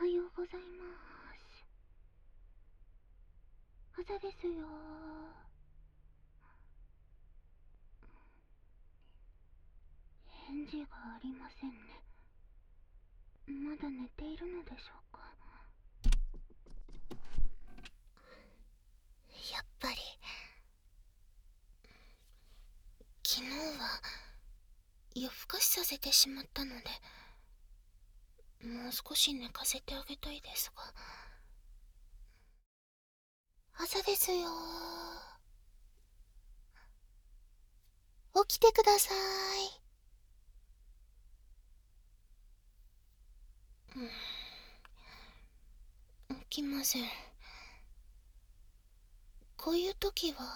ようございます。朝ですよ。返事がありませんね。まだ寝ているのでしょうか。やっぱり昨日は夜更かしさせてしまったので、もう少し寝かせてあげたいですが。朝ですよ。起きてください。起きません。こういう時は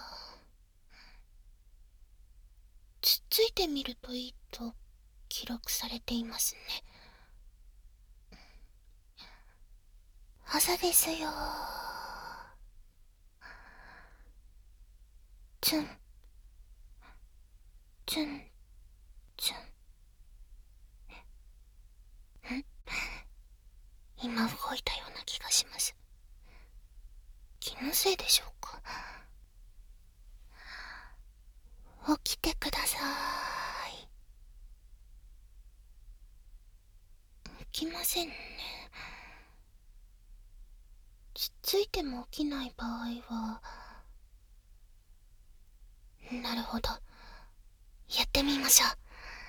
つっついてみるといいと記録されていますね。朝ですよ。チュンチュンチュン。今動いたような気がします。気のせいでしょうか。起きてください。起きませんね。つっついても起きない場合は、なるほど、やってみましょう。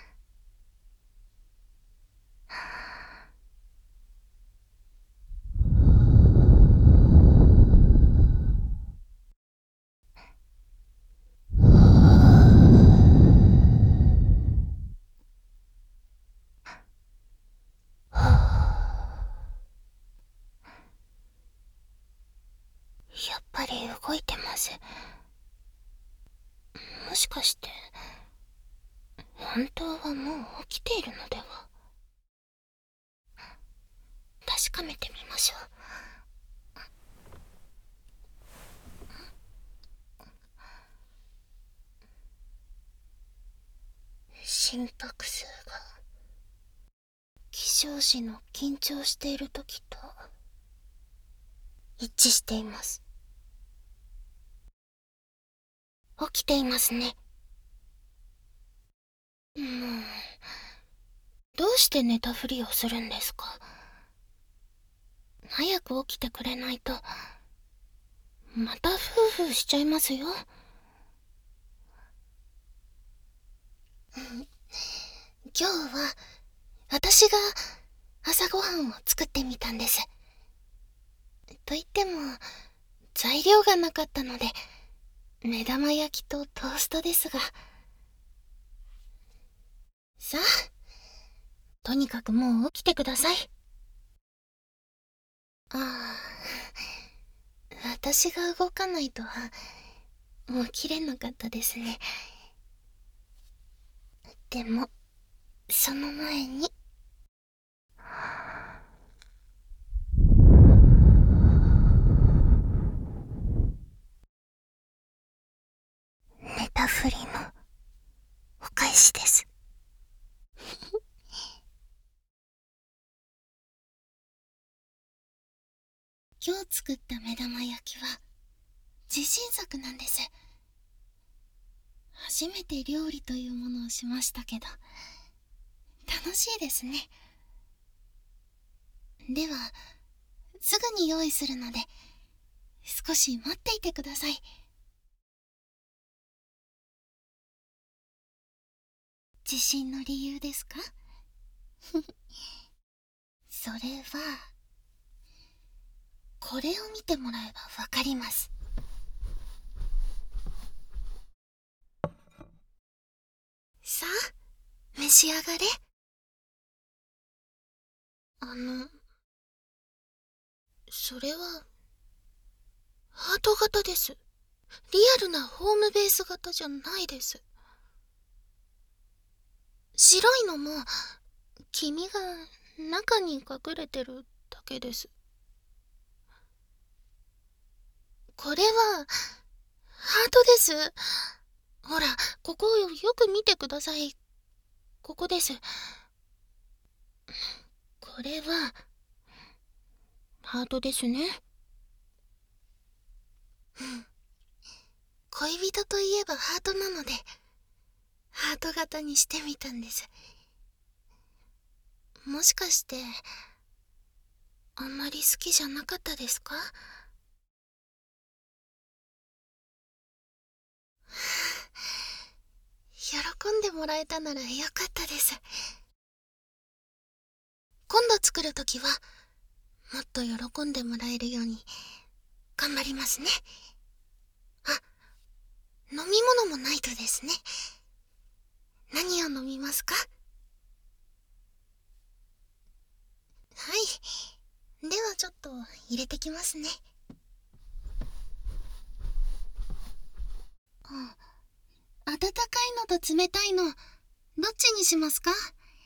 やっぱり動いてます。もしかして本当はもう起きているのでは。確かめてみましょう。心拍数が起床時の緊張している時と一致しています。起きていますね。もうどうして寝たふりをするんですか。早く起きてくれないとまたフーフーしちゃいますよ。今日は私が朝ごはんを作ってみたんです。と言っても材料がなかったので目玉焼きとトーストですが。さあ、とにかくもう起きてください。ああ、私が動かないと起きれなかったですね。でもその前に寝たふりのお返しです。今日作った目玉焼きは自信作なんです。初めて料理というものをしましたけど楽しいですね。ではすぐに用意するので少し待っていてください。自信の理由ですか？それはこれを見てもらえばわかります。さあ召し上がれ。それはハート型です。リアルなホームベース型じゃないです。白いのも黄身が中に隠れてるだけです。これはハートです。ほら、ここをよく見てください。ここです。これはハートですね。恋人といえばハートなので、ハート型にしてみたんです。もしかして、あんまり好きじゃなかったですか？喜んでもらえたならよかったです。今度作るときは、もっと喜んでもらえるように、頑張りますね。あ、飲み物もないとですね。何を飲みますか？はい。ではちょっと入れてきますね。温かいのと冷たいの、どっちにしますか？は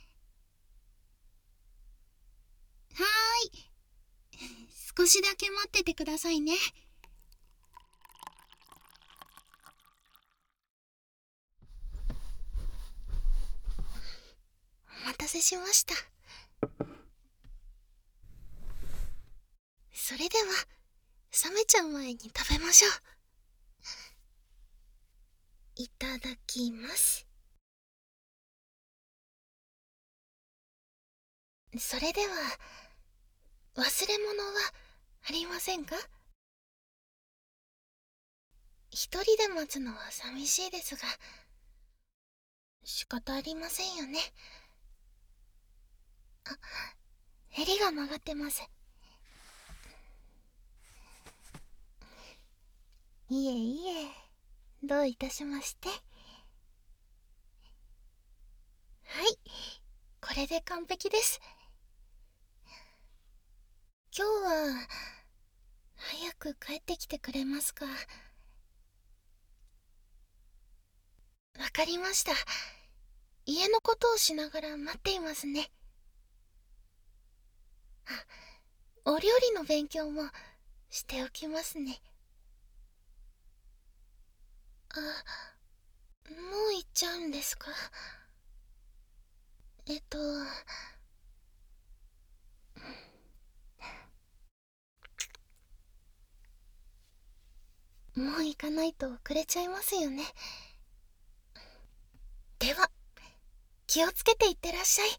ーい。少しだけ待っててくださいね。お待たせしました。それでは、冷めちゃう前に食べましょう。いただきます。それでは、忘れ物はありませんか？一人で待つのは寂しいですが、仕方ありませんよね。あ、襟が曲がってます。いえいえ、どういたしまして。はい、これで完璧です。今日は、早く帰ってきてくれますか？わかりました。家のことをしながら待っていますね。あ、お料理の勉強もしておきますね。あ、もう行っちゃうんですか？もう行かないと遅れちゃいますよね。では、気をつけていってらっしゃい。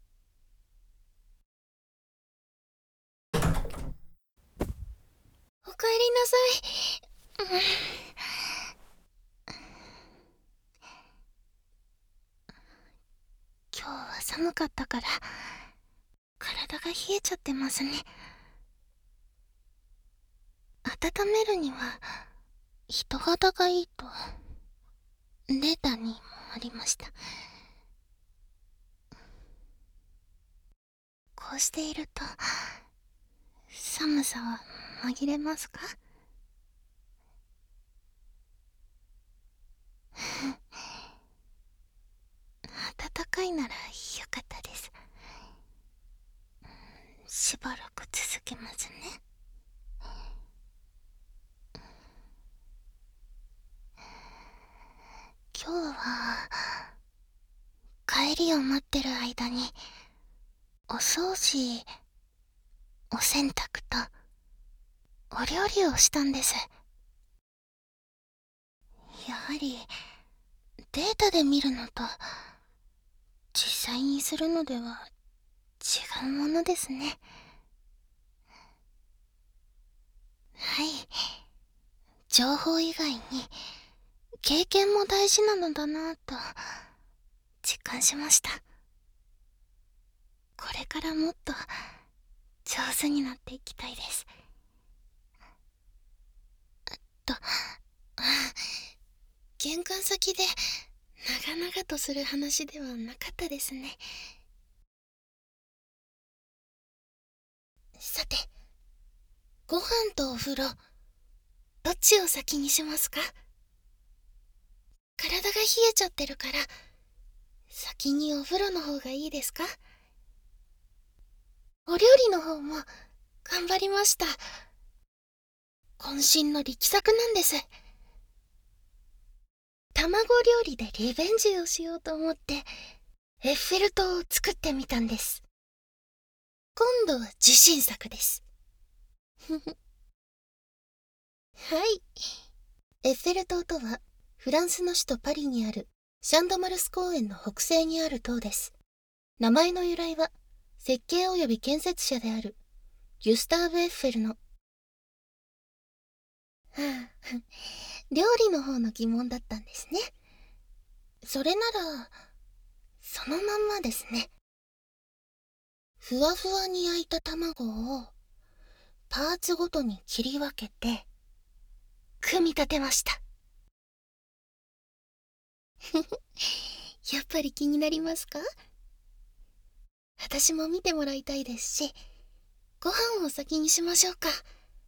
おかえりなさい。今日は寒かったから、体が冷えちゃってますね。温めるには、人肌がいいと、データにもありました。こうしていると、寒さは紛れますか？暖かいならよかったです。しばらく続けますね。今日は、帰りを待ってる間に、お掃除、お洗濯と、お料理をしたんです。やはり、データで見るのと、実際にするのでは違うものですね。はい。情報以外に、経験も大事なのだなぁと、実感しました。これからもっと、上手になっていきたいです。と、玄関先で、長々とする話ではなかったですね。さて、ご飯とお風呂、どっちを先にしますか？体が冷えちゃってるから、先にお風呂の方がいいですか？お料理の方も、頑張りました。渾身の力作なんです。卵料理でリベンジをしようと思って、エッフェル塔を作ってみたんです。今度は自信作です。 はい。エッフェル塔とは、フランスの首都パリにあるシャンドマルス公園の北西にある塔です。名前の由来は、設計及び建設者であるギュスターブ・エッフェルの料理の方の疑問だったんですね。それなら、そのまんまですね。ふわふわに焼いた卵を、パーツごとに切り分けて、組み立てました。やっぱり気になりますか？私も見てもらいたいですし、ご飯を先にしましょうか。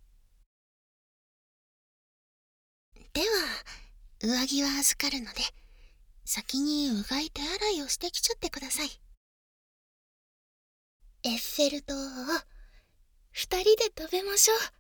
では、上着は預かるので、先にうがい手洗いをしてきちゃってください。エッフェル塔を二人で食べましょう。